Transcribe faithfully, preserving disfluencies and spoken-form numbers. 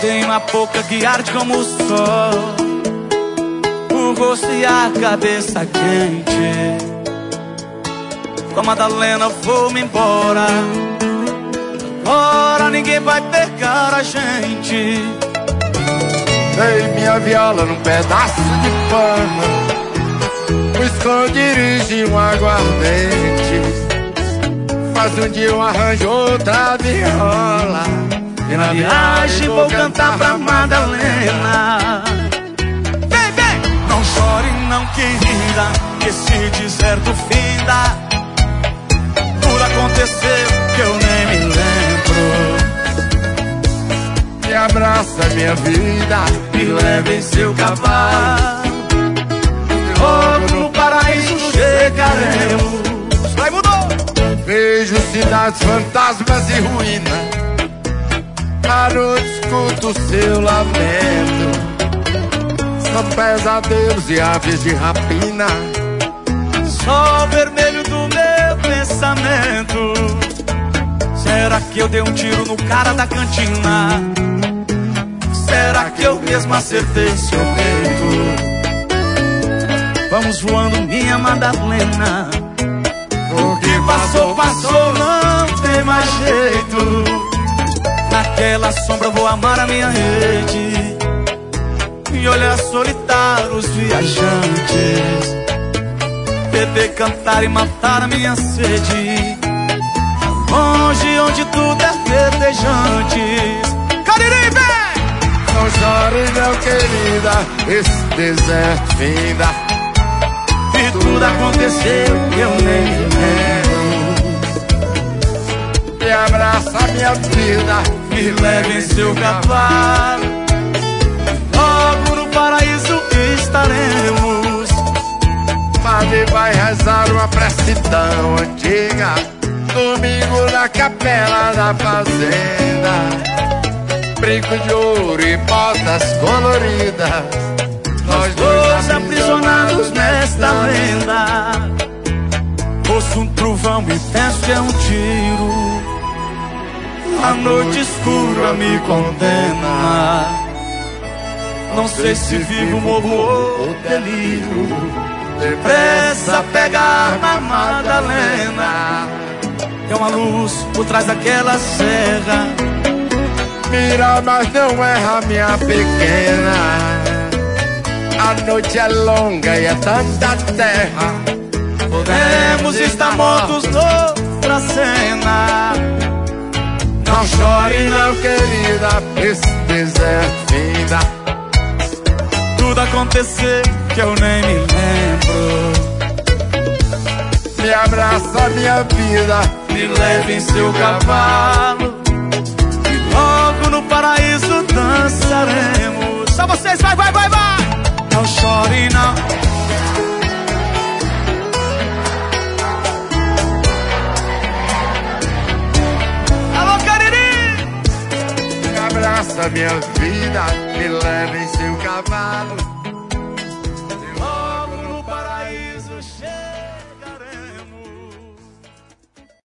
Tem uma boca que arde como o sol, o rosto e a cabeça quente. Com a Madalena vou-me embora. Agora ninguém vai pegar a gente. Dei minha viola num pedaço de pano, um esconderijo e um aguardente. Faz um dia eu arranjo outra viola, e na viagem vou cantar pra Madalena. Vem, vem! Não chore não, querida, esse deserto finda. Tudo aconteceu que eu nem me lembro. Me abraça minha vida, me leva em seu cavalo. Logo no paraíso chegaremos. Vai, mudou! Vejo cidades, fantasmas e ruínas. À noite escuto o seu lamento. São pesadelos e aves de rapina. Sol vermelho do meu pensamento. Será que eu dei um tiro no cara da cantina? Será que eu mesmo acertei seu peito? Vamos voando, minha Madalena. O que passou, passou, não tem mais jeito. Naquela sombra vou amar a minha rede e olhar solitário os viajantes. Beber, cantar e matar a minha sede. Longe onde tudo é verdejantes. Cariri, vem! Não chore não, querida, esse deserto finda. E tudo aconteceu que eu nem me lembro. Me abraça minha vida, me leve em seu cavalo. Logo no paraíso estaremos. Padre vai rezar uma prece tão antiga, domingo na capela da fazenda. Brinco de ouro e botas coloridas, nós dois aprisionados nesta lenda. Ouço um trovão e penso que é um tiro. A noite escura me condena. Não sei se vivo, morro ou delírio. Depressa pegar na Madalena. Tem uma luz por trás daquela serra. Mira, mas não erra, minha pequena. A noite é longa e é tanta terra. Podemos estar mortos noutra cena. Não chore não, querida, esse deserto finda. Tudo aconteceu que eu nem me lembro. Me abraça minha vida, me leve em seu cavalo. E logo no paraíso dançaremos. Só vocês, vai, vai, vai, vai! Não chore não. Alô, Cariri! Me abraça minha vida, me leva em seu cavalo.